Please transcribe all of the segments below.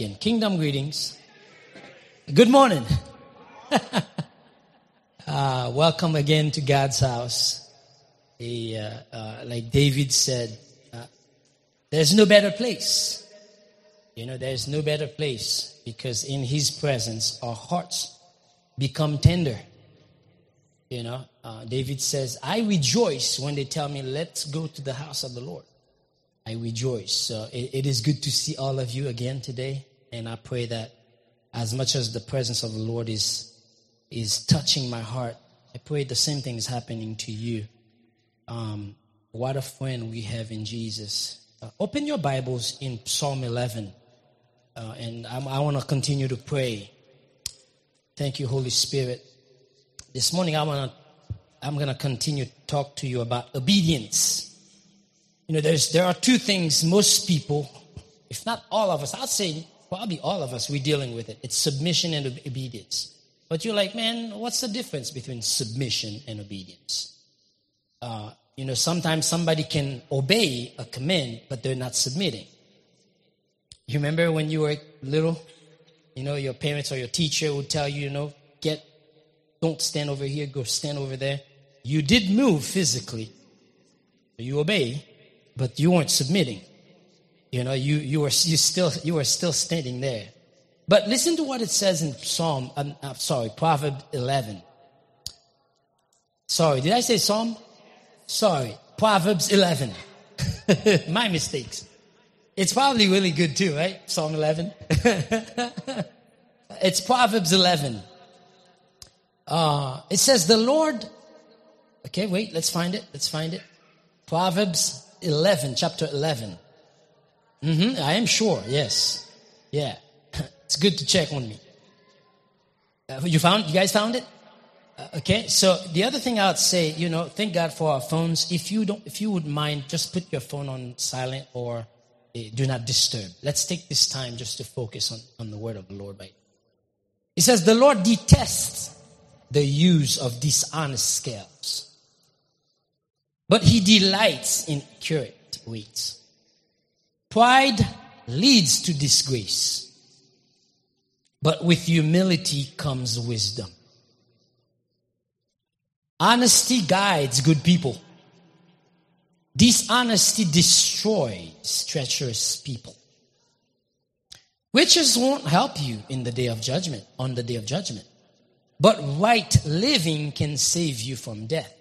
In Kingdom greetings. Good morning. Welcome again to God's house. Like David said, there's no better place. There's no better place because in His presence, our hearts become tender. David says, I rejoice when they tell me, let's go to the house of the Lord. I rejoice. So it is good to see all of you again today. And I pray that as much as the presence of the Lord is touching my heart, I pray the same thing is happening to you. What a friend we have in Jesus. Open your Bibles in Psalm 11. And I want to continue to pray. Thank you, Holy Spirit. This morning I'm going to continue to talk to you about obedience. There are two things most people, if not all of us, I'd say probably all of us, we're dealing with it. It's submission and obedience. But you're like, man, what's the difference between submission and obedience? Sometimes somebody can obey a command, but they're not submitting. You remember when you were little, your parents or your teacher would tell you, don't stand over here, go stand over there. You did move physically. You obey, but you weren't submitting. You were still standing there. But listen to what it says in Proverbs 11. Sorry, did I say Psalm? Sorry, Proverbs 11. My mistakes. It's probably really good too, right? Psalm 11. It's Proverbs 11. It says the Lord. Okay, wait, let's find it. Proverbs 11, chapter 11. I am sure, yes. Yeah. It's good to check on me. You guys found it? Okay, so the other thing I would say, thank God for our phones. If you would mind, just put your phone on silent or do not disturb. Let's take this time just to focus on the word of the Lord. Right? It says, the Lord detests the use of dishonest scales, but He delights in accurate weights. Pride leads to disgrace, but with humility comes wisdom. Honesty guides good people. Dishonesty destroys treacherous people. Riches won't help you on the day of judgment, but right living can save you from death.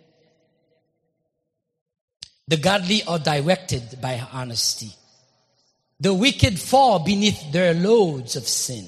The godly are directed by honesty. The wicked fall beneath their loads of sin.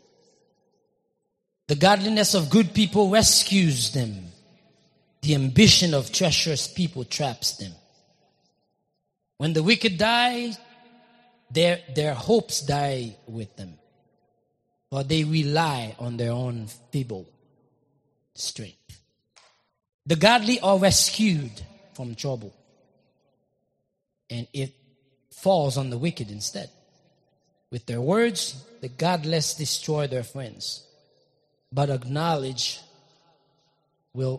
The godliness of good people rescues them. The ambition of treacherous people traps them. When the wicked die, their hopes die with them. For they rely on their own feeble strength. The godly are rescued from trouble. And it falls on the wicked instead. With their words, the godless destroy their friends. But knowledge will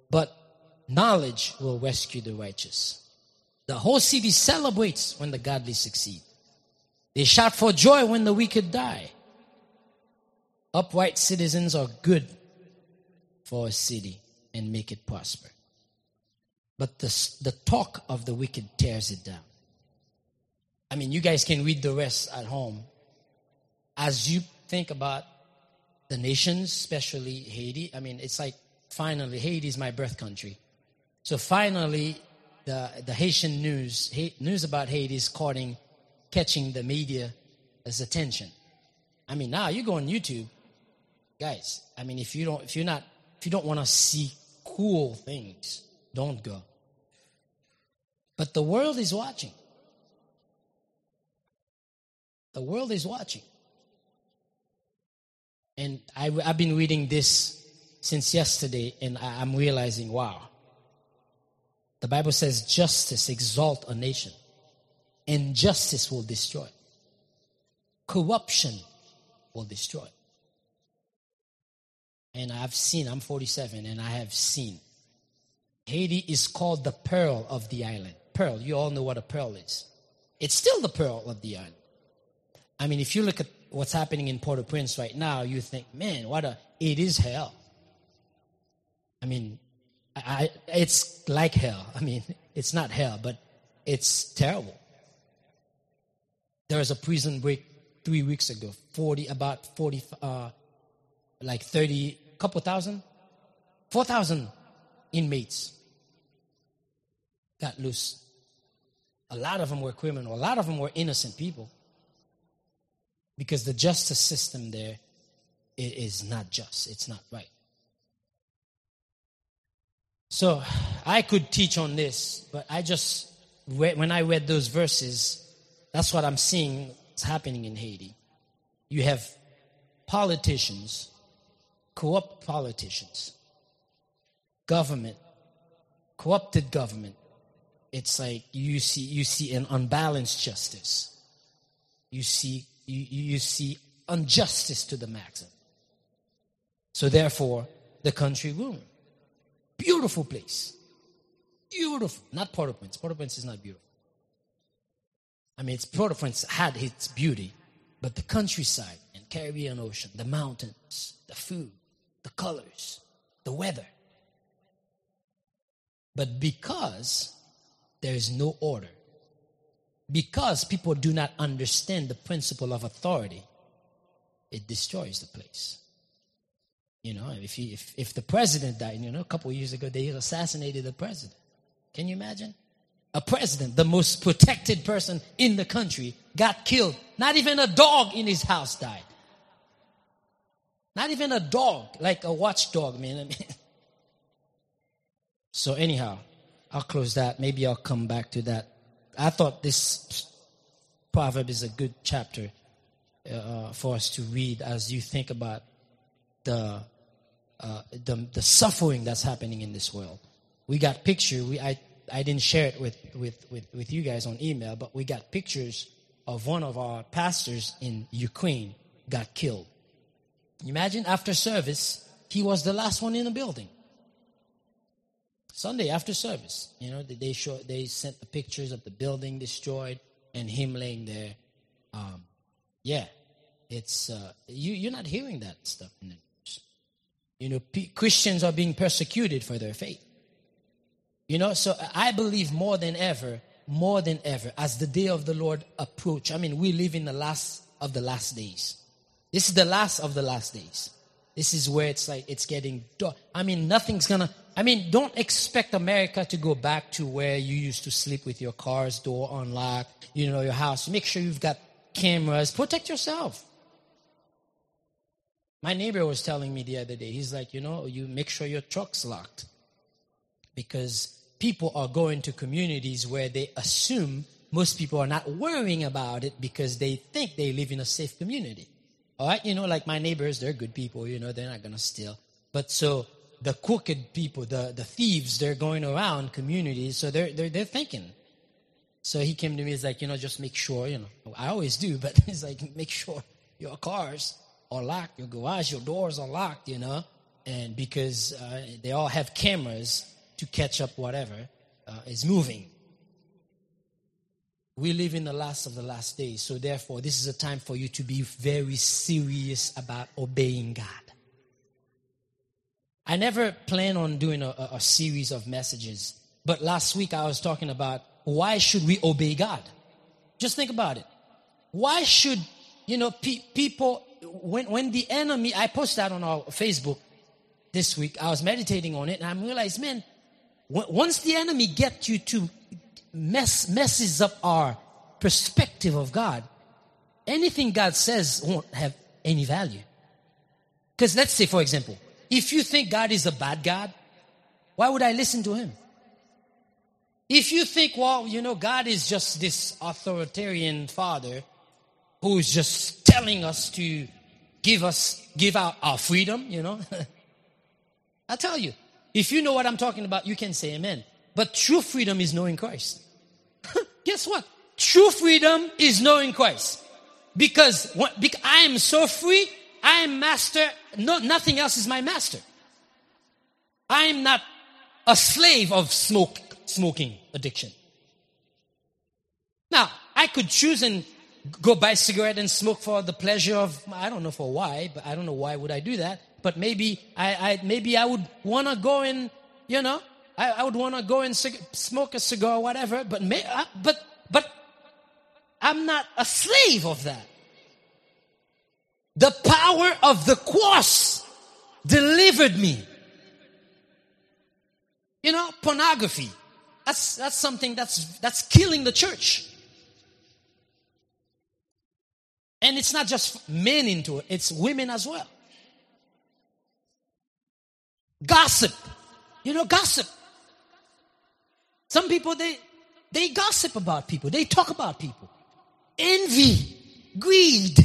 rescue the righteous. The whole city celebrates when the godly succeed. They shout for joy when the wicked die. Upright citizens are good for a city and make it prosper. But the talk of the wicked tears it down. I mean, you guys can read the rest at home. As you think about the nations, especially Haiti, I mean, it's like finally, Haiti is my birth country. So finally, the Haitian news about Haiti is catching the media's attention. I mean, now you go on YouTube, guys. I mean, if you don't want to see cool things, don't go. But the world is watching. The world is watching. And I've been reading this since yesterday, and I'm realizing, wow. The Bible says justice exalts a nation. Injustice will destroy. Corruption will destroy. And I'm 47, and I have seen. Haiti is called the pearl of the island. Pearl, you all know what a pearl is. It's still the pearl of the island. I mean, if you look at what's happening in Port-au-Prince right now, you think, man, it is hell. I mean, it's like hell. I mean, it's not hell, but it's terrible. There was a prison break 3 weeks ago. 30, couple thousand, 4,000 inmates got loose. A lot of them were criminal. A lot of them were innocent people. Because the justice system there is not just. It's not right. So I could teach on this, but when I read those verses, that's what I'm seeing is happening in Haiti. You have politicians, corrupt politicians, government, corrupted government. It's like you see an unbalanced justice. You see injustice to the maximum. So therefore, the country ruined. Beautiful place. Beautiful. Not Port-au-Prince. Port-au-Prince is not beautiful. I mean, Port-au-Prince had its beauty, but the countryside and Caribbean Ocean, the mountains, the food, the colors, the weather. But because there is no order, because people do not understand the principle of authority, it destroys the place. You know, if the president died, a couple of years ago, they assassinated the president. Can you imagine? A president, the most protected person in the country, got killed. Not even a dog in his house died. Not even a dog, like a watchdog, man. I mean. So anyhow, I'll close that. Maybe I'll come back to that. I thought this proverb is a good chapter for us to read as you think about the suffering that's happening in this world. We got picture. I didn't share it with you guys on email, but we got pictures of one of our pastors in Ukraine got killed. Imagine after service, he was the last one in the building. Sunday after service, they sent the pictures of the building destroyed and him laying there. It's you're not hearing that stuff in the news. Christians are being persecuted for their faith. So I believe more than ever, as the day of the Lord approach. I mean, we live in the last of the last days. This is the last of the last days. This is where it's like it's getting dark. I mean, don't expect America to go back to where you used to sleep with your car's door unlocked, your house. Make sure you've got cameras. Protect yourself. My neighbor was telling me the other day, he's like, you make sure your truck's locked. Because people are going to communities where they assume most people are not worrying about it because they think they live in a safe community. All right? Like my neighbors, they're good people, they're not going to steal. But so the crooked people, the thieves, they're going around communities, so they're thinking. So he came to me, he's like, just make sure, I always do, but he's like, make sure your cars are locked, your garage, your doors are locked, and because they all have cameras to catch up whatever is moving. We live in the last of the last days, so therefore this is a time for you to be very serious about obeying God. I never plan on doing a series of messages, but last week I was talking about why should we obey God? Just think about it. Why should, people, when the enemy, I posted that on our Facebook this week, I was meditating on it, and I realized, man, once the enemy gets you to messes up our perspective of God, anything God says won't have any value. Because let's say, for example, if you think God is a bad God, why would I listen to him? If you think, God is just this authoritarian father who's just telling us to give out our freedom, I tell you, if you know what I'm talking about, you can say amen. But true freedom is knowing Christ. Guess what? True freedom is knowing Christ. Because I am so free, I am master. No, nothing else is my master. I am not a slave of smoking addiction. Now, I could choose and go buy a cigarette and smoke for the pleasure of, I don't know for why, but I don't know why would I do that. But maybe I would want to go and, I would want to go and smoke a cigar or whatever. But I'm not a slave of that. The power of the cross delivered me. Pornography. That's something that's killing the church. And it's not just men into it, it's women as well. Gossip. Gossip. Some people, they gossip about people. They talk about people. Envy. Greed.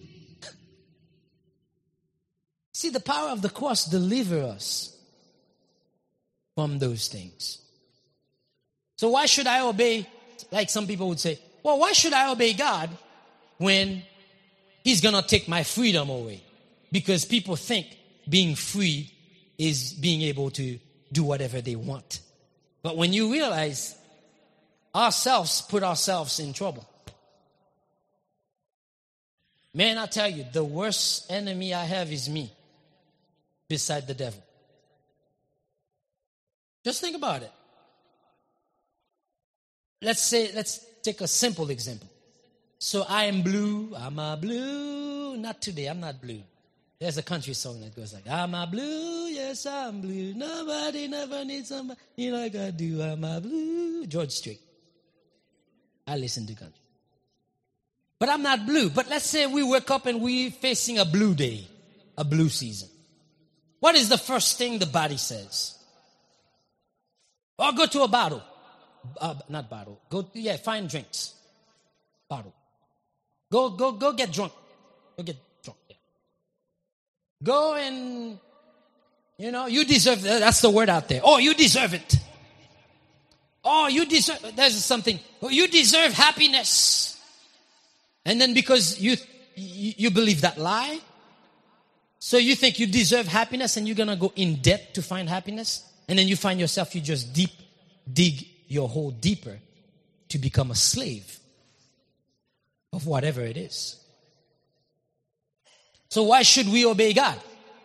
See, the power of the cross delivers us from those things. So why should I obey, like some people would say, well, why should I obey God when He's going to take my freedom away? Because people think being free is being able to do whatever they want. But when you realize ourselves put ourselves in trouble. Man, I tell you, the worst enemy I have is me, beside the devil. Just think about it. Let's take a simple example. So I am blue, I'm a blue. Not today, I'm not blue. There's a country song that goes like, I'm a blue, yes, I'm blue. Nobody never needs somebody like I do. I'm a blue. George Strait. I listen to country. But I'm not blue. But let's say we wake up and we're facing a blue day, a blue season. What is the first thing the body says? Or go to a bottle. Not bottle. Find drinks. Bottle. Go get drunk. Go get drunk. Yeah. Go and, you deserve, that's the word out there. Oh, you deserve it. Oh, you deserve, there's something. Oh, you deserve happiness. And then because you believe that lie, so you think you deserve happiness and you're going to go in debt to find happiness. And then you find yourself, you just dig your hole deeper to become a slave of whatever it is. So why should we obey God?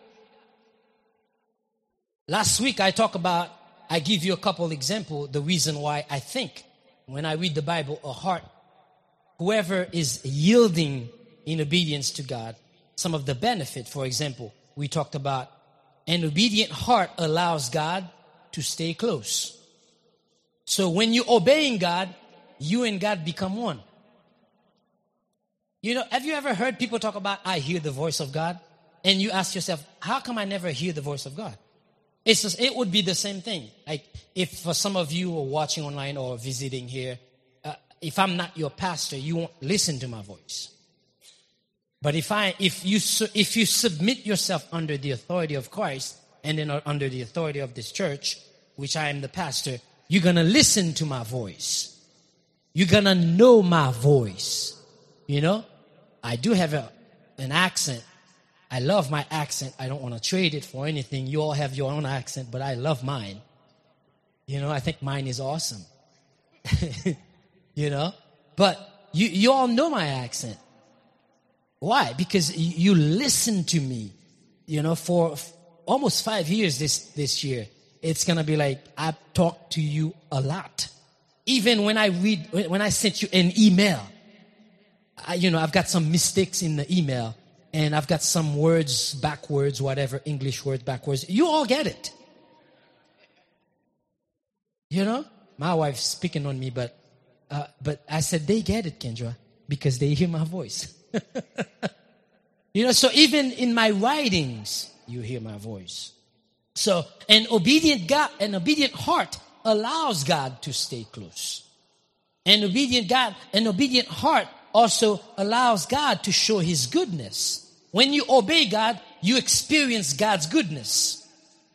Last week I give you a couple examples, the reason why I think when I read the Bible, whoever is yielding in obedience to God, some of the benefit, for example, we talked about an obedient heart allows God to stay close. So when you're obeying God, you and God become one. Have you ever heard people talk about, I hear the voice of God? And you ask yourself, how come I never hear the voice of God? It would be the same thing. Like if for some of you are watching online or visiting here, if I'm not your pastor, you won't listen to my voice. But if you submit yourself under the authority of Christ and then under the authority of this church, which I am the pastor, you're going to listen to my voice. You're going to know my voice. I do have an accent. I love my accent. I don't want to trade it for anything. You all have your own accent, but I love mine. I think mine is awesome. But you all know my accent. Why? Because you listen to me, for almost 5 years this year. It's going to be like, I talk to you a lot. Even when I sent you an email, I've got some mistakes in the email and I've got some words backwards, whatever, English words backwards. You all get it. My wife's speaking on me, but I said, they get it, Kendra, because they hear my voice. So even in my writings, you hear my voice. So an obedient heart allows God to stay close. An obedient heart also allows God to show His goodness. When you obey God, you experience God's goodness.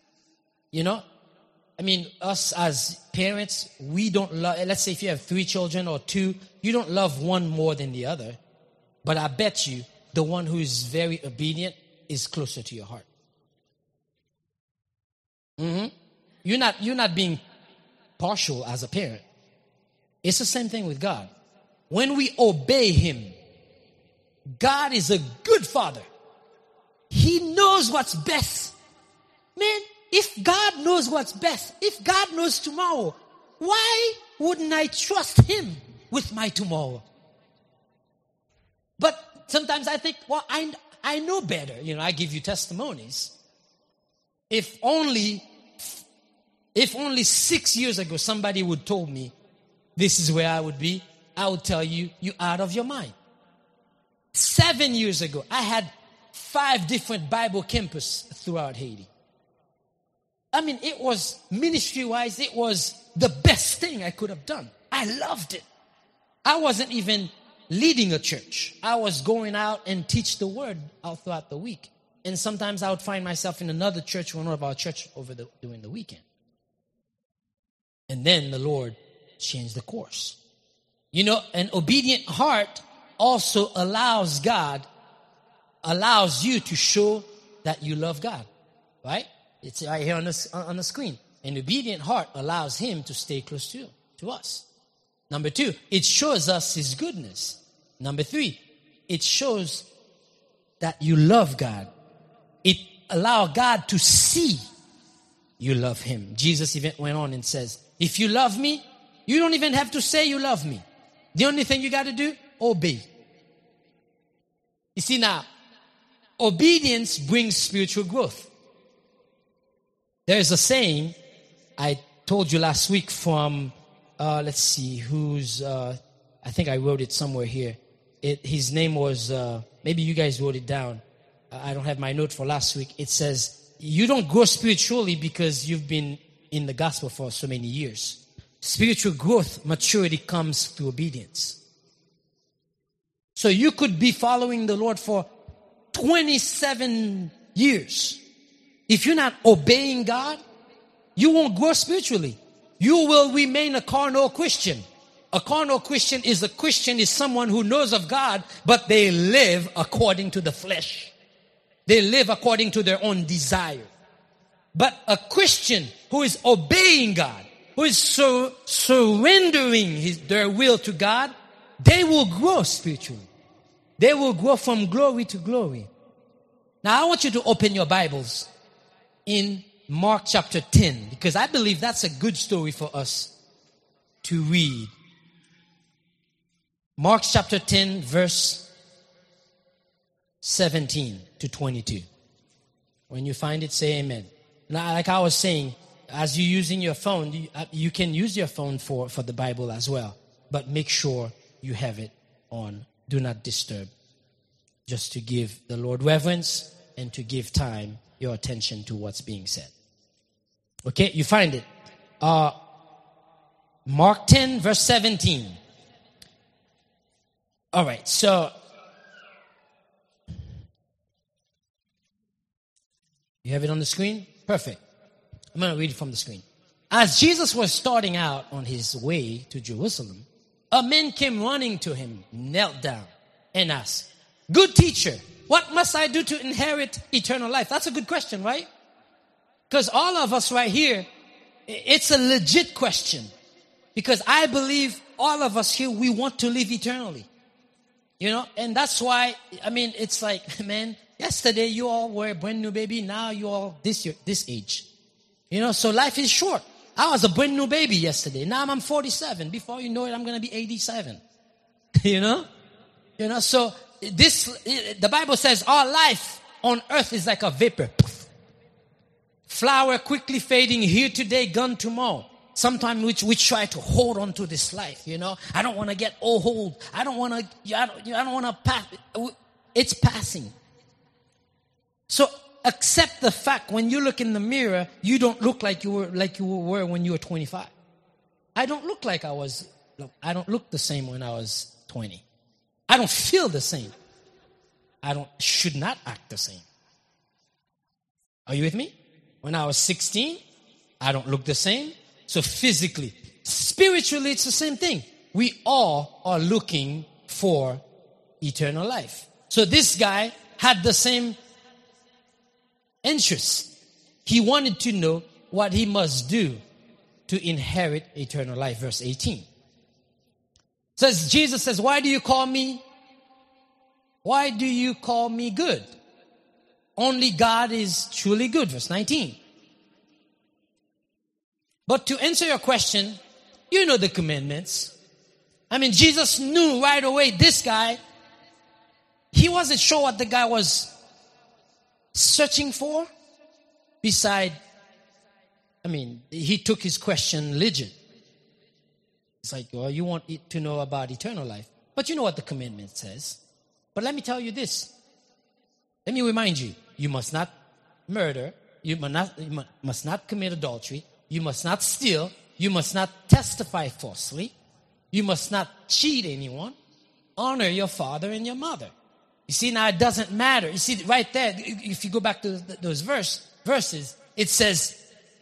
Us as parents, we don't love, let's say if you have 3 children or 2, you don't love one more than the other. But I bet you the one who is very obedient is closer to your heart. You're not being partial as a parent. It's the same thing with God. When we obey Him, God is a good Father. He knows what's best. Man, if God knows what's best, if God knows tomorrow, why wouldn't I trust Him with my tomorrow? But sometimes I think, well, I know better. I give you testimonies. If only 6 years ago somebody would told me this is where I would be, I would tell you, you're out of your mind. 7 years ago, I had 5 different Bible campuses throughout Haiti. I mean, it was, ministry-wise, it was the best thing I could have done. I loved it. I wasn't even leading a church. I was going out and teach the word out throughout the week. And sometimes I would find myself in another church, one of our church during the weekend. And then the Lord changed the course. An obedient heart also allows you to show that you love God. Right? It's right here on the screen. An obedient heart allows Him to stay close to us. Number 2, it shows us His goodness. Number 3, it shows that you love God. It allows God to see you love Him. Jesus even went on and says, if you love me, you don't even have to say you love me. The only thing you got to do, obey. You see now, obedience brings spiritual growth. There's a saying I told you last week from, let's see, I think I wrote it somewhere here. His name was, maybe you guys wrote it down. I don't have my note for last week. It says, you don't grow spiritually because you've been in the gospel for so many years. Spiritual growth, maturity comes through obedience. So you could be following the Lord for 27 years. If you're not obeying God, you won't grow spiritually. You will remain a carnal Christian. A carnal Christian is someone who knows of God, but they live according to the flesh. They live according to their own desire. But a Christian who is obeying God, who is surrendering their will to God, they will grow spiritually. They will grow from glory to glory. Now I want you to open your Bibles in Mark chapter 10, because I believe that's a good story for us to read. Mark chapter 10, verse 17 to 22. When you find it, say amen. Now, like I was saying, as you're using your phone, you can use your phone for the Bible as well. But make sure you have it on Do Not Disturb. Just to give the Lord reverence and to give time, your attention to what's being said. Okay, you find it. Mark 10, verse 17. All right, so you have it on the screen? Perfect. I'm going to read it from the screen. As Jesus was starting out on his way to Jerusalem, a man came running to him, knelt down, and asked, "Good teacher, what must I do to inherit eternal life?" That's a good question, right? Because all of us right here, it's a legit question. Because I believe all of us here, we want to live eternally. And that's why, it's like, man, yesterday you all were a brand new baby. Now you all this age. So life is short. I was a brand new baby yesterday. Now I'm 47. Before you know it, I'm going to be 87. So the Bible says our life on earth is like a vapor. Flower quickly fading, here today, gone tomorrow. Sometimes we try to hold on to this life, I don't want to get old. I don't want to pass. It's passing. So accept the fact when you look in the mirror, you don't look like you were when you were 25. I don't look the same when I was 20. I don't feel the same. Should not act the same. Are you with me? When I was 16, I don't look the same. So physically, spiritually, it's the same thing. We all are looking for eternal life. So this guy had the same interest. He wanted to know what he must do to inherit eternal life. Verse 18. Jesus says, "Why do you call me Why do you call me good? Only God is truly good. Verse 19. But to answer your question, you know the commandments. I mean, Jesus knew right away this guy, he wasn't sure what the guy was searching for. Beside, I mean, he took his question legit. It's like, well, you want to know about eternal life. But you know what the commandment says. But let me tell you this. Let me remind you. You must not murder. You must not commit adultery. You must not steal. You must not testify falsely. You must not cheat anyone. Honor your father and your mother. You see, now it doesn't matter. You see, right there, if you go back to those verses, it says,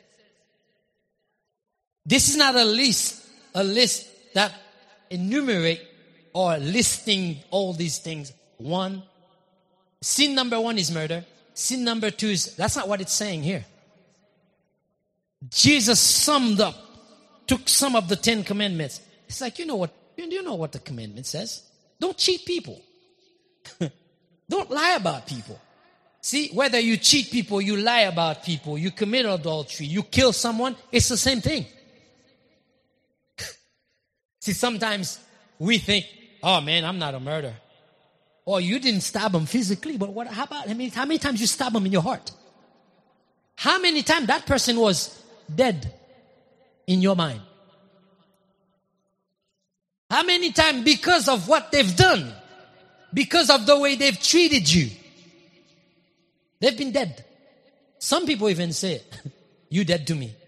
this is not a list that enumerate or listing all these things. Sin number 1 is murder. Sin number 2 is, that's not what it's saying here. Jesus summed up, took some of the 10 commandments. It's like, you know what the commandment says? Don't cheat people. Don't lie about people. See, whether you cheat people, you lie about people, you commit adultery, you kill someone, it's the same thing. See, sometimes we think, oh man, I'm not a murderer. Or you didn't stab him physically, but how many times you stab him in your heart? How many times that person was dead in your mind? How many times because of what they've done, because of the way they've treated you, they've been dead. Some people even say, you dead to me.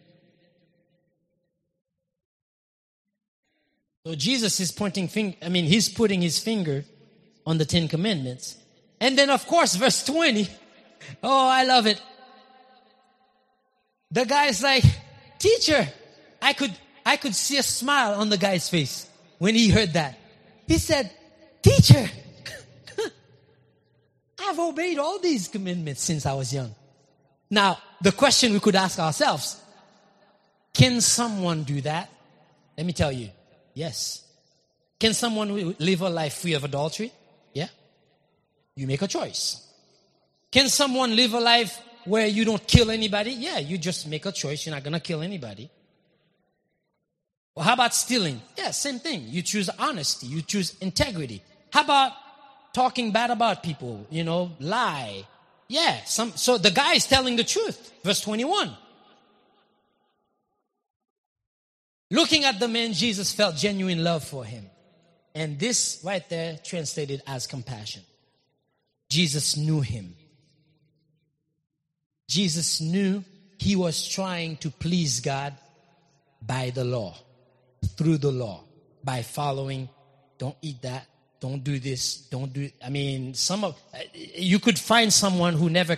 So Jesus is he's putting his finger on the 10 commandments. And then of course, verse 20. Oh, I love it. The guy's like, teacher, I could see a smile on the guy's face when he heard that. He said, teacher, I've obeyed all these commandments since I was young. Now, the question we could ask ourselves, can someone do that? Let me tell you, yes. Can someone live a life free of adultery? Yeah. You make a choice. Can someone live a life where you don't kill anybody? Yeah, you just make a choice. You're not going to kill anybody. Well, how about stealing? Yeah, same thing. You choose honesty. You choose integrity. How about talking bad about people? Lie. Yeah. So the guy is telling the truth. Verse 21. Looking at the man, Jesus felt genuine love for him. And this right there translated as compassion. Jesus knew him. Jesus knew he was trying to please God by the law, through the law, by following, don't eat that, don't do this, don't do. You could find someone who never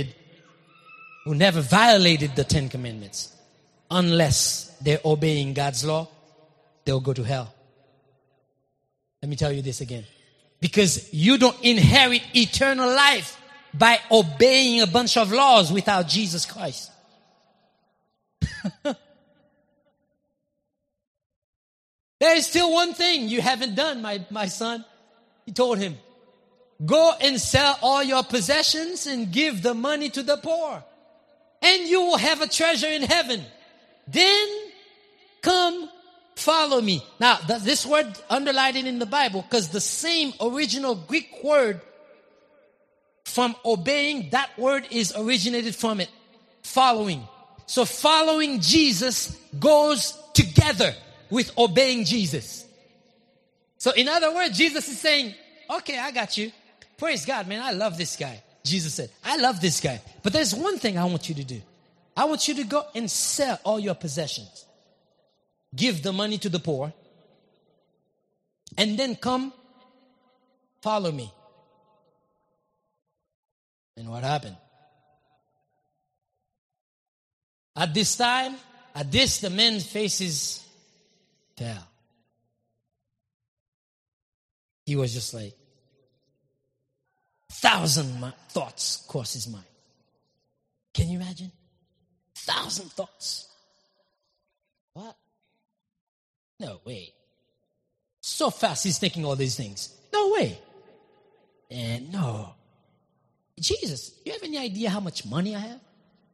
violated the 10 commandments. Unless they're obeying God's law, they'll go to hell. Let me tell you this again. Because you don't inherit eternal life by obeying a bunch of laws without Jesus Christ. There is still one thing you haven't done, my son. He told him, go and sell all your possessions and give the money to the poor, and you will have a treasure in heaven. Then come follow me. Now, this word underlined in the Bible because the same original Greek word from obeying, that word is originated from it, following. So following Jesus goes together with obeying Jesus. So in other words, Jesus is saying, okay, I got you. Praise God, man. I love this guy. Jesus said, I love this guy. But there's one thing I want you to do. I want you to go and sell all your possessions. Give the money to the poor. And then come follow me. And what happened? At this, the man's faces fell. He was just like, 1,000 thoughts crossed his mind. Can you imagine? 1,000 thoughts. What? No way. So fast he's thinking all these things. No way. And no. Jesus, do you have any idea how much money I have?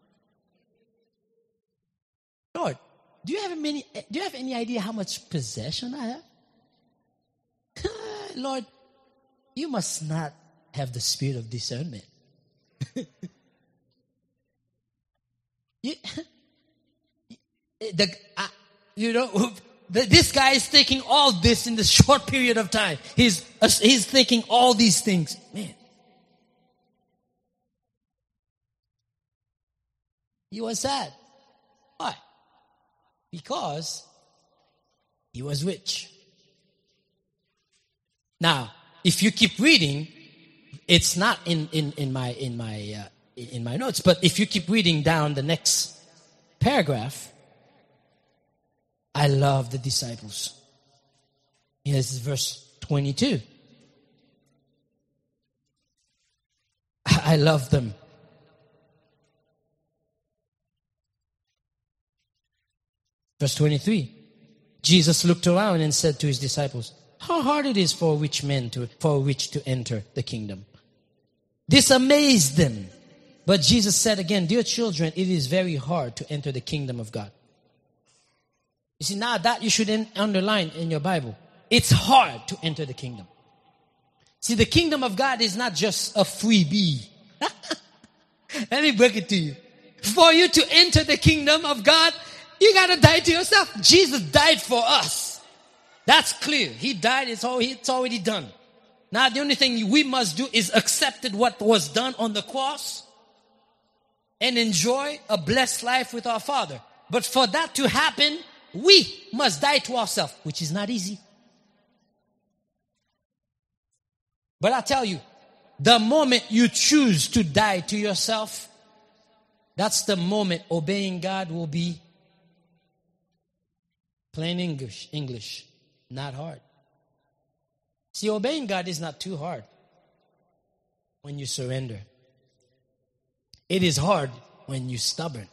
Lord, do you have any idea how much possession I have? Lord, you must not have the spirit of discernment. This guy is thinking all this in this short period of time. He's thinking all these things. Man. He was sad. Why? Because he was rich. Now, if you keep reading, it's not in my notes, but if you keep reading down the next paragraph, I love the disciples. Here's verse 22. I love them. Verse 23. Jesus looked around and said to his disciples, how hard it is for rich to enter the kingdom. This amazed them. But Jesus said again, dear children, it is very hard to enter the kingdom of God. You see, now that you should underline in your Bible. It's hard to enter the kingdom. See, the kingdom of God is not just a freebie. Let me break it to you. For you to enter the kingdom of God, you got to die to yourself. Jesus died for us. That's clear. He died. It's already done. Now, the only thing we must do is accept what was done on the cross and enjoy a blessed life with our Father. But for that to happen, we must die to ourselves, which is not easy. But I tell you, the moment you choose to die to yourself, that's the moment obeying God will be plain English, not hard. See, obeying God is not too hard when you surrender. It is hard when you're stubborn.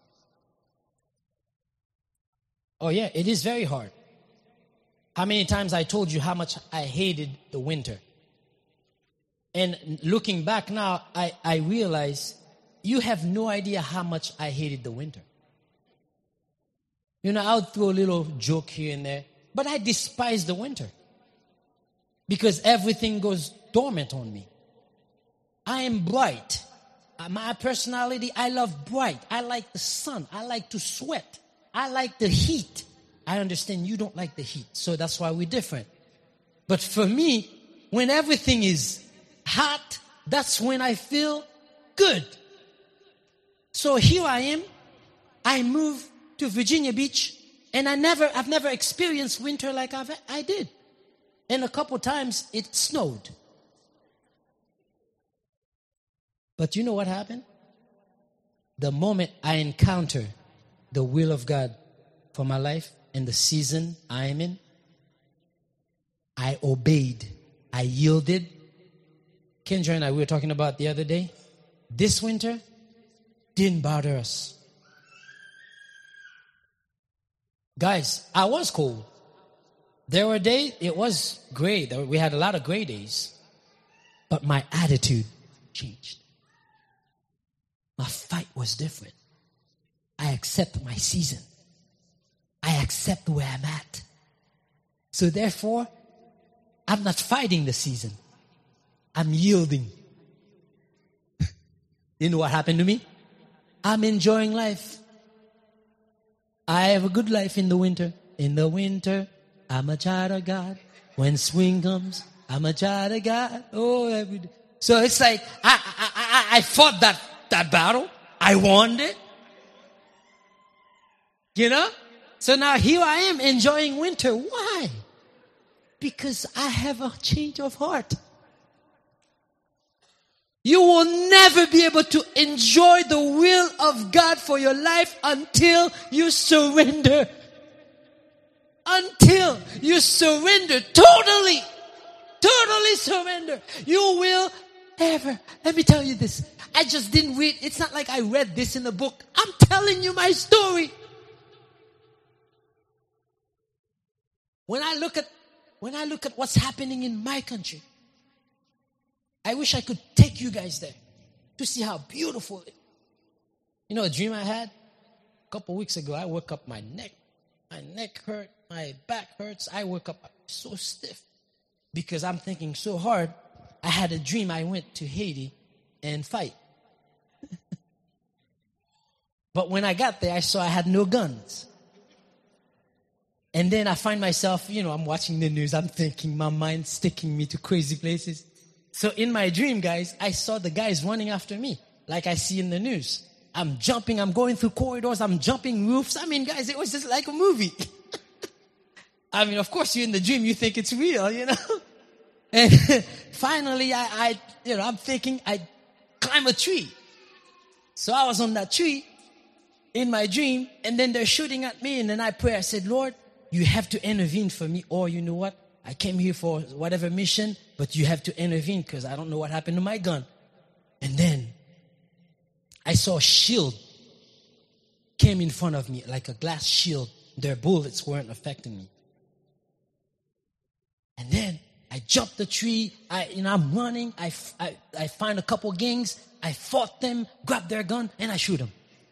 Oh yeah, it is very hard. How many times I told you how much I hated the winter? And looking back now, I realize you have no idea how much I hated the winter. You know, I'll throw a little joke here and there, but I despise the winter because everything goes dormant on me. I am bright. My personality, I love bright. I like the sun. I like to sweat. I like the heat. I understand you don't like the heat, so that's why we're different. But for me, when everything is hot, that's when I feel good. So here I am. I moved to Virginia Beach, and I've never experienced winter like I did. And a couple times it snowed. But you know what happened? The moment I encounter the will of God for my life and the season I am in, I obeyed. I yielded. Kendra and I, we were talking about the other day. This winter didn't bother us. Guys, I was cold. There were days, it was gray. We had a lot of gray days. But my attitude changed. My fight was different. I accept my season. I accept where I'm at. So therefore, I'm not fighting the season. I'm yielding. You know what happened to me? I'm enjoying life. I have a good life in the winter. In the winter, I'm a child of God. When spring comes, I'm a child of God. Oh, every day. So it's like, I fought that battle. I won it. You know? So now here I am enjoying winter. Why? Because I have a change of heart. You will never be able to enjoy the will of God for your life until you surrender. Until you surrender. Totally surrender. You will never. Let me tell you this. I just didn't read. It's not like I read this in a book. I'm telling you my story. When I look at what's happening in my country, I wish I could take you guys there to see how beautiful it is. You know a dream I had? A couple weeks ago, I woke up, my neck hurt, my back hurts. I woke up so stiff because I'm thinking so hard. I had a dream I went to Haiti and fight. But when I got there, I saw I had no guns. And then I find myself, I'm watching the news. I'm thinking, my mind's taking me to crazy places. So in my dream, guys, I saw the guys running after me, like I see in the news. I'm jumping, I'm going through corridors, I'm jumping roofs. I mean, guys, it was just like a movie. I mean, of course, you're in the dream, you think it's real, And finally, I'm thinking I climb a tree. So I was on that tree in my dream, and then they're shooting at me, and then I pray. I said, Lord, you have to intervene for me, or you know what? I came here for whatever mission, but you have to intervene because I don't know what happened to my gun. And then I saw a shield came in front of me, like a glass shield. Their bullets weren't affecting me. And then I jumped the tree. I'm running. I find a couple gangs. I fought them, grabbed their gun, and I shoot them.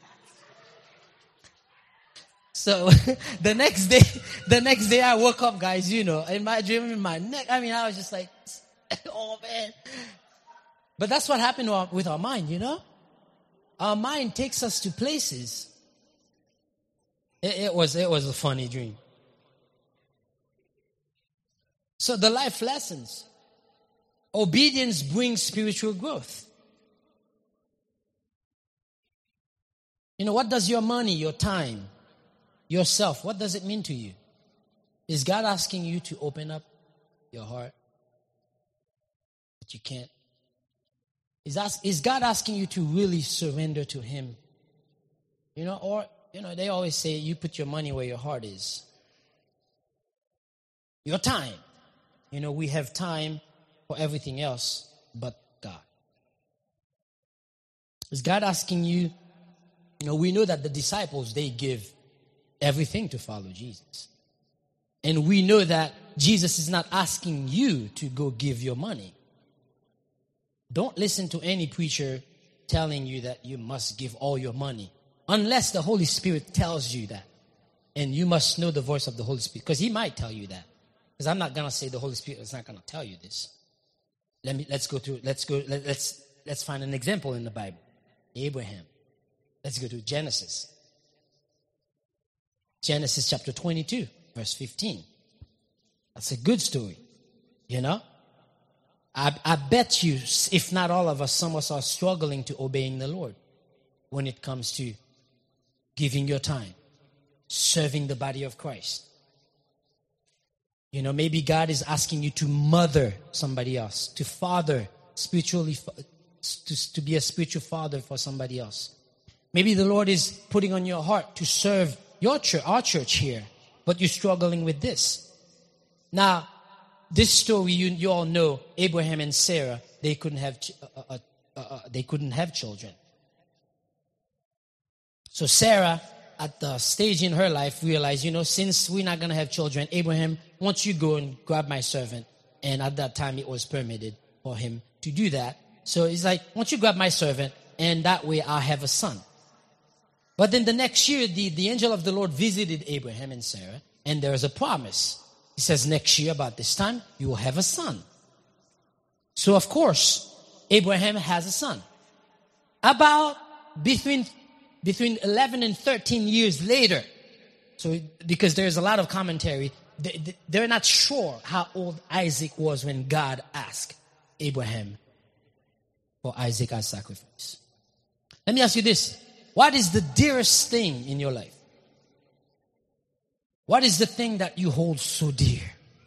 So the next day I woke up, guys, in my dream, in my neck. I mean, I was just like, oh man. But that's what happened with our mind, Our mind takes us to places. It was a funny dream. So the life lessons. Obedience brings spiritual growth. What does your money, your time, yourself, what does it mean to you? Is God asking you to open up your heart? But you can't. Is God asking you to really surrender to Him? They always say you put your money where your heart is. Your time. We have time for everything else but God. Is God asking you? We know that the disciples, they give everything to follow Jesus. And we know that Jesus is not asking you to go give your money. Don't listen to any preacher telling you that you must give all your money. Unless the Holy Spirit tells you that. And you must know the voice of the Holy Spirit. Because He might tell you that. Because I'm not going to say the Holy Spirit is not going to tell you this. Let's find an example in the Bible. Abraham. Let's go to Genesis. Genesis chapter 22, verse 15. That's a good story. I bet you, if not all of us, some of us are struggling to obeying the Lord when it comes to giving your time, serving the body of Christ. Maybe God is asking you to mother somebody else, to father spiritually, to be a spiritual father for somebody else. Maybe the Lord is putting on your heart to serve your church, our church here, but you're struggling with this. Now, this story, you all know, Abraham and Sarah, they couldn't have children. So Sarah, at the stage in her life, realized, since we're not going to have children, Abraham, why don't you go and grab my servant? And at that time, it was permitted for him to do that. So he's like, why don't you grab my servant? And that way I'll have a son. But then the next year, the angel of the Lord visited Abraham and Sarah, and there was a promise. He says, next year about this time, you will have a son. So of course, Abraham has a son. About between 11 and 13 years later, so because there's a lot of commentary, they're not sure how old Isaac was when God asked Abraham for Isaac as sacrifice. Let me ask you this. What is the dearest thing in your life? What is the thing that you hold so dear?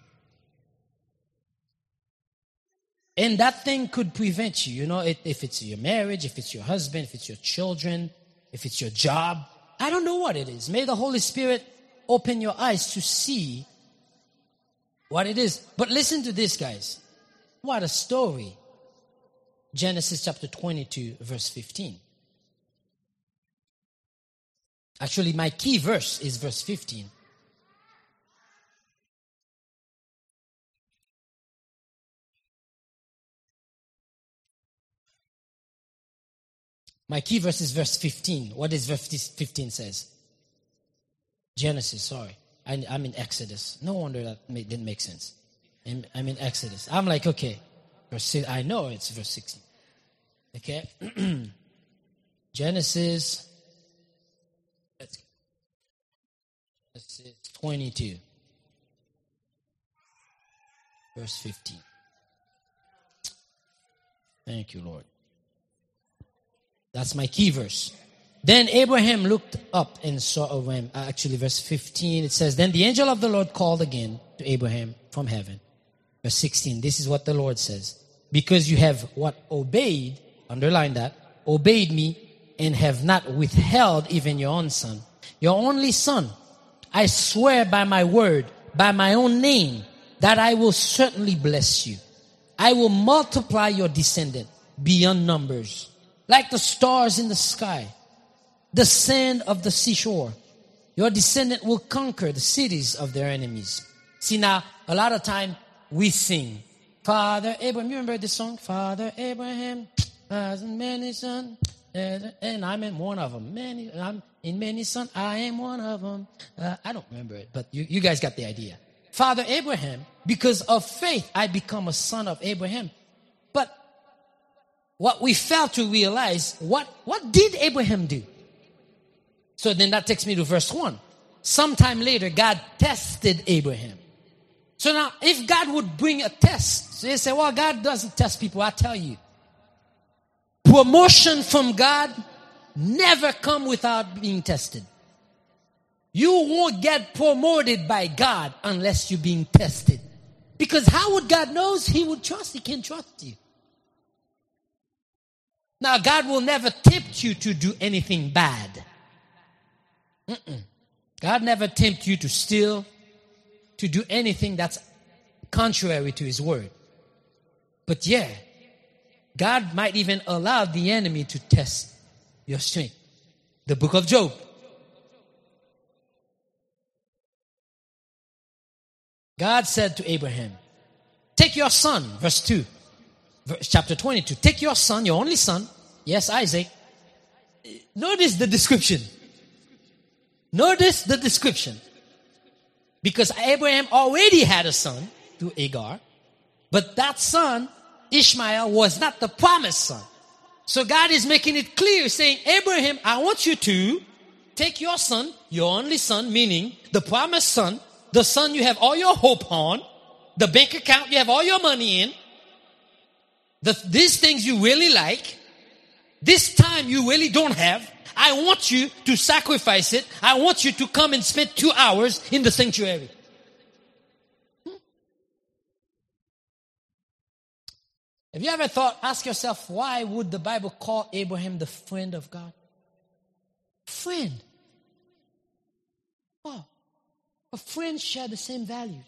And that thing could prevent you, if it's your marriage, if it's your husband, if it's your children, if it's your job. I don't know what it is. May the Holy Spirit open your eyes to see what it is. But listen to this, guys. What a story. Genesis chapter 22, verse 15. Actually, my key verse is verse 15. My key verse is verse 15. What does verse 15 says? Genesis, sorry. I'm in Exodus. No wonder that didn't make sense. I'm in Exodus. I'm like, okay. I know it's verse 16. Okay. Genesis 22. Verse 15. Thank you, Lord. That's my key verse. Then Abraham looked up and saw a ram. Actually, verse 15, it says, Then the angel of the Lord called again to Abraham from heaven. Verse 16, this is what the Lord says. Because you have obeyed, underline that, obeyed me and have not withheld even your own son, your only son, I swear by my word, by my own name, that I will certainly bless you. I will multiply your descendant beyond numbers, like the stars in the sky, the sand of the seashore. Your descendant will conquer the cities of their enemies. See now, a lot of time we sing, Father Abraham. You remember this song? Father Abraham has many sons, and I'm in one of them. I'm in many sons, I am one of them. I don't remember it, but you guys got the idea. Father Abraham, because of faith, I become a son of Abraham. But what we fail to realize, what did Abraham do? So then that takes me to verse 1. Sometime later, God tested Abraham. So now, if God would bring a test, so you say, well, God doesn't test people. I tell you, promotion from God never come without being tested. You won't get promoted by God unless you're being tested. Because how would God know? He would trust. He can trust you. Now, God will never tempt you to do anything bad. God never tempt you to steal, to do anything that's contrary to His word. But yeah, God might even allow the enemy to test your strength. The book of Job. God said to Abraham, take your son, verse 2, chapter 22. Take your son, your only son, yes, Isaac. Notice the description. Notice the description. Because Abraham already had a son through Hagar, but that son, Ishmael, was not the promised son. So God is making it clear, saying, Abraham, I want you to take your son, your only son, meaning the promised son, the son you have all your hope on, the bank account you have all your money in, these things you really like, this time you really don't have. I want you to sacrifice it. I want you to come and spend 2 hours in the sanctuary. Have you ever ask yourself, why would the Bible call Abraham the friend of God? Friend. Wow. A friend share the same values.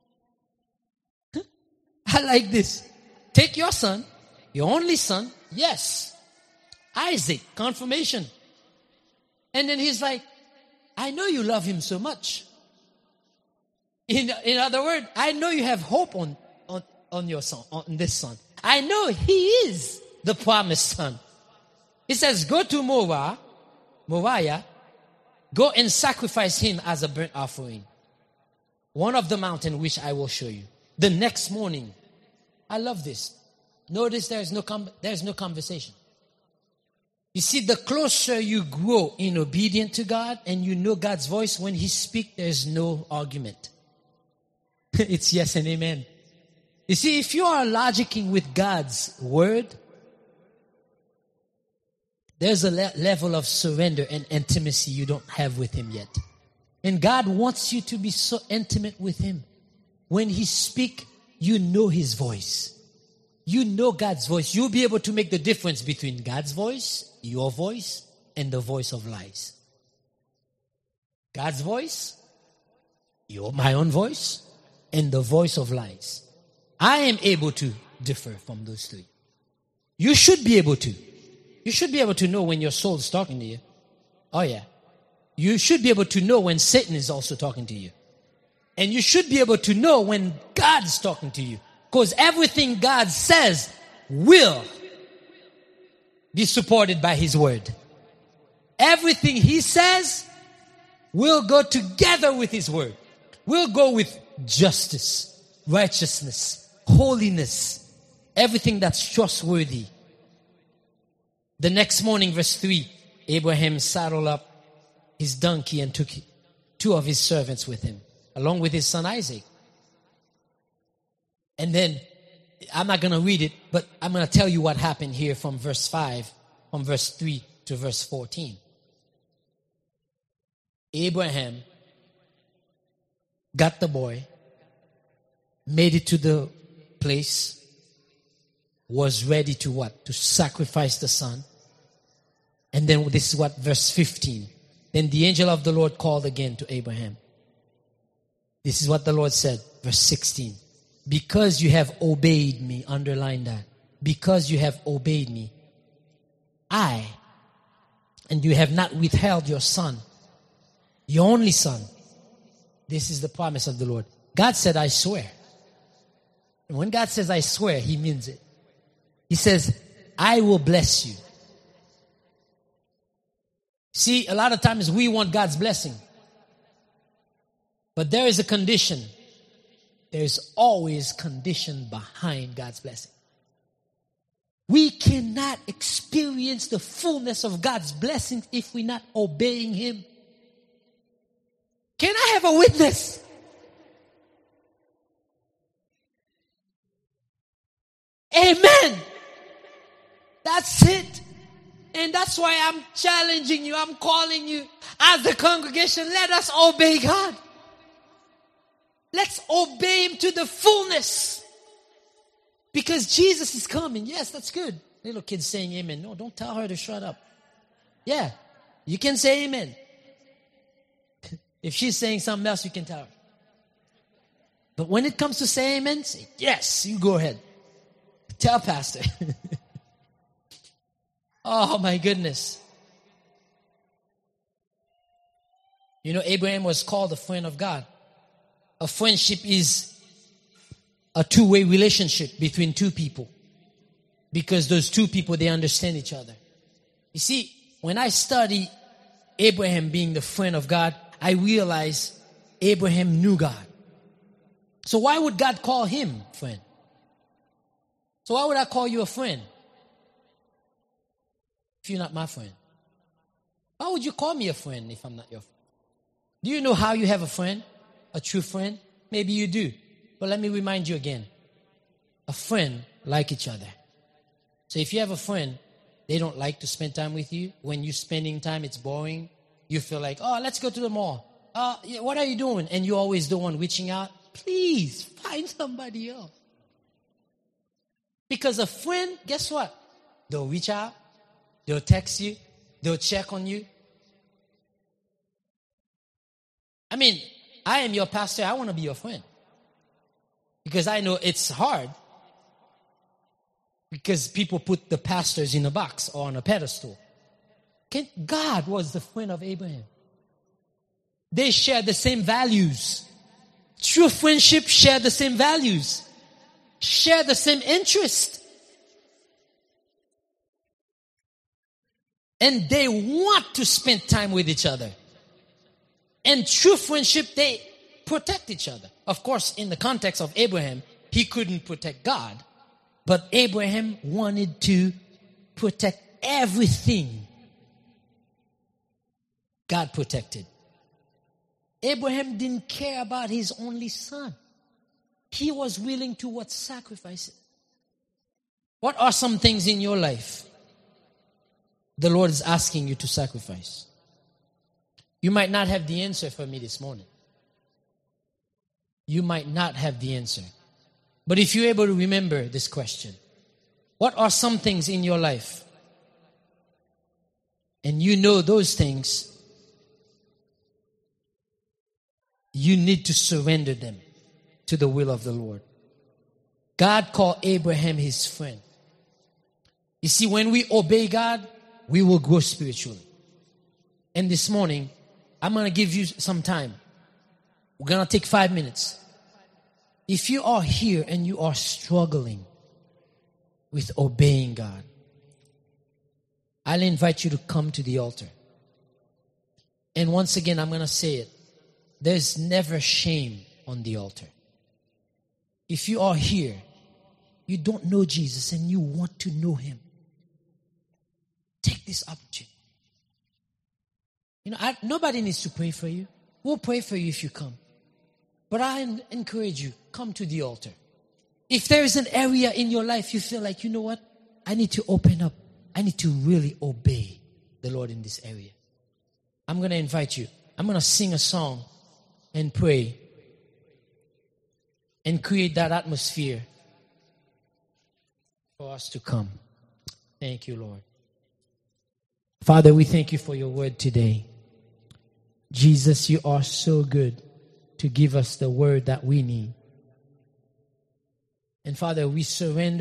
I like this. Take your son, your only son, yes, Isaac, confirmation. And then he's like, I know you love him so much. In other words, I know you have hope on your son, on this son. I know he is the promised son. He says, go to Moriah, go and sacrifice him as a burnt offering. One of the mountain which I will show you. The next morning, I love this. Notice there's no conversation. You see, the closer you grow in obedience to God and you know God's voice, when He speaks, there's no argument. It's yes and amen. You see, if you are logicking with God's word, there's a level of surrender and intimacy you don't have with Him yet. And God wants you to be so intimate with Him. When He speaks, you know His voice. You know God's voice. You'll be able to make the difference between God's voice, your voice, and the voice of lies. God's voice, my own voice, and the voice of lies. I am able to differ from those three. You should be able to. You should be able to know when your soul is talking to you. Oh yeah. You should be able to know when Satan is also talking to you. And you should be able to know when God is talking to you. Because everything God says will be supported by His word. Everything He says will go together with His word. We'll go with justice, righteousness, holiness, everything that's trustworthy. The next morning, verse 3, Abraham saddled up his donkey and took 2 of his servants with him, along with his son Isaac. And then, I'm not going to read it, but I'm going to tell you what happened here from verse 5, from verse 3 to verse 14. Abraham got the boy, made it to the place, was ready to what? To sacrifice the son. And then this is what verse 15. Then the angel of the Lord called again to Abraham. This is what the Lord said, verse 16. Because you have obeyed me, underline that. Because you have obeyed me, and you have not withheld your son, your only son. This is the promise of the Lord. God said, I swear. And when God says, I swear, He means it. He says, I will bless you. See, a lot of times we want God's blessing. But there is a condition. There's always condition behind God's blessing. We cannot experience the fullness of God's blessings if we're not obeying Him. Can I have a witness? Amen. That's it. And that's why I'm challenging you. I'm calling you as a congregation. Let us obey God. Let's obey Him to the fullness. Because Jesus is coming. Yes, that's good. Little kids saying amen. No, don't tell her to shut up. Yeah, you can say amen. If she's saying something else, you can tell her. But when it comes to say amen, say, yes, you go ahead. Tell Pastor. Oh, my goodness. You know, Abraham was called a friend of God. A friendship is a two-way relationship between two people. Because those two people, they understand each other. You see, when I study Abraham being the friend of God, I realize Abraham knew God. So why would God call him friend? So why would I call you a friend if you're not my friend? Why would you call me a friend if I'm not your friend? Do you know how you have a friend? A true friend? Maybe you do. But let me remind you again. A friend like each other. So if you have a friend, they don't like to spend time with you. When you're spending time, it's boring. You feel like, oh, let's go to the mall. Yeah, what are you doing? And you're always the one reaching out. Please, find somebody else. Because a friend, guess what? They'll reach out. They'll text you. They'll check on you. I mean, I am your pastor. I want to be your friend. Because I know it's hard. Because people put the pastors in a box or on a pedestal. God was the friend of Abraham. They share the same values. True friendship share the same values. Share the same interest. And they want to spend time with each other. And true friendship, they protect each other. Of course, in the context of Abraham, he couldn't protect God. But Abraham wanted to protect everything God protected. Abraham didn't care about his only son. He was willing to what? Sacrifice it. What are some things in your life the Lord is asking you to sacrifice? You might not have the answer for me this morning. You might not have the answer. But if you're able to remember this question, what are some things in your life? And you know those things, you need to surrender them to the will of the Lord. God called Abraham his friend. You see, when we obey God, we will grow spiritually. And this morning, I'm going to give you some time. We're going to take 5 minutes. If you are here and you are struggling with obeying God, I'll invite you to come to the altar. And once again, I'm going to say it. There's never shame on the altar. If you are here, you don't know Jesus and you want to know him, take this opportunity. Nobody needs to pray for you. We'll pray for you if you come. But I encourage you, come to the altar. If there is an area in your life you feel like, you know what? I need to open up. I need to really obey the Lord in this area. I'm going to invite you. I'm going to sing a song and pray and create that atmosphere for us to come. Thank you, Lord. Father, we thank you for your word today. Jesus, you are so good to give us the word that we need. And Father, we surrender